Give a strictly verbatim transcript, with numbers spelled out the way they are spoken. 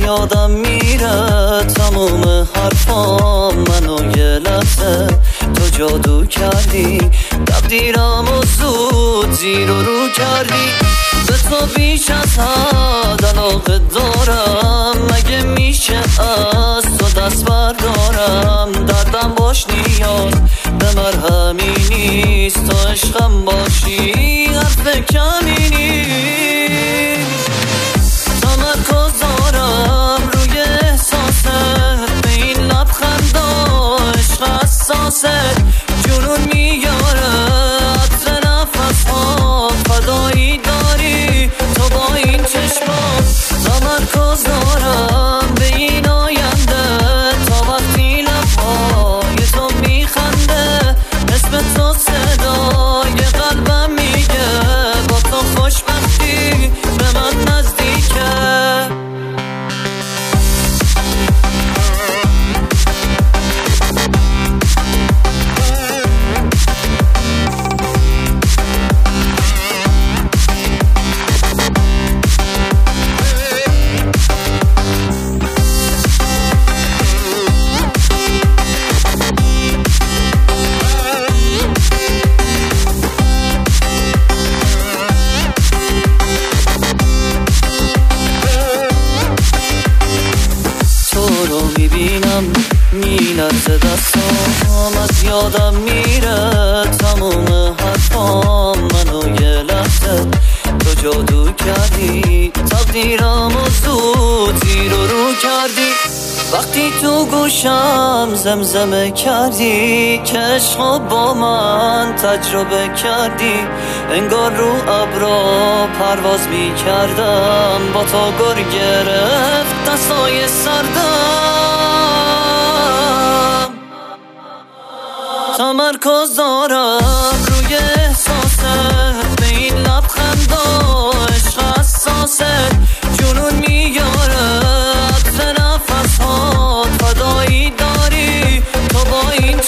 یادم میره تموم حرفام، منو یه لحظه تو جادو کردی، تقدیرمو زود زیر و رو کردی. به تو بیش از حد علاقه دارم، مگه میشه از تو دست بردارم؟ دردم باش نیاز به مرهمی نیست، تو عشقم باشی حرف کمی نیست. تمرکز دارم روی احساسه، به این لبخندا عشق حساسه، جنون میاره عطر نفس ها، فدایی داری تو با این چشمات. تمرکز دارم به این آینده تا وقتی لبهای تو میخنده، اسم تو صدای قلبم میگه با تو خوشبختی به من نزدیکه. میبینم میلرزه دستام، از یادم میره تموم حرفام، منو یه لحظه تو جادو کردی، تقدیرمو زود زیر و رو کردی. وقتی تو گوشم زمزمه کردی که عشقو با من تجربه کردی، انگار رو ابرا پرواز میکردم، با تا گر گرفت دستای سردم. تمرکز دارم روی احساسه، به این لبخندا عشق حساسه، جنون میاره عطر نفس ها، فدایی داری تو با این